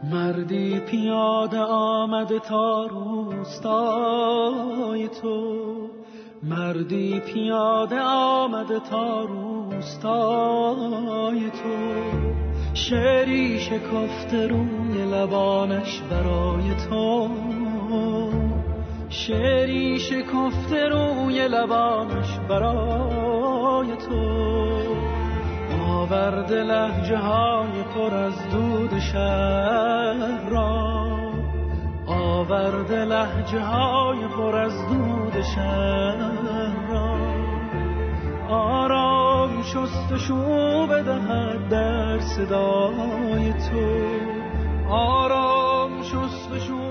مردی پیاده آمده تا روستای تو، مردی پیاده آمده تا روستای تو، شعری شکفته روی لبانش برای تو، شعری شکفته روی لبانش برای تو، آورده لهجه های پر از دود شهر را، آورده لهجه های پر از دود شهر را، آرام شستشو بدهد در صدای تو، آرام شستشو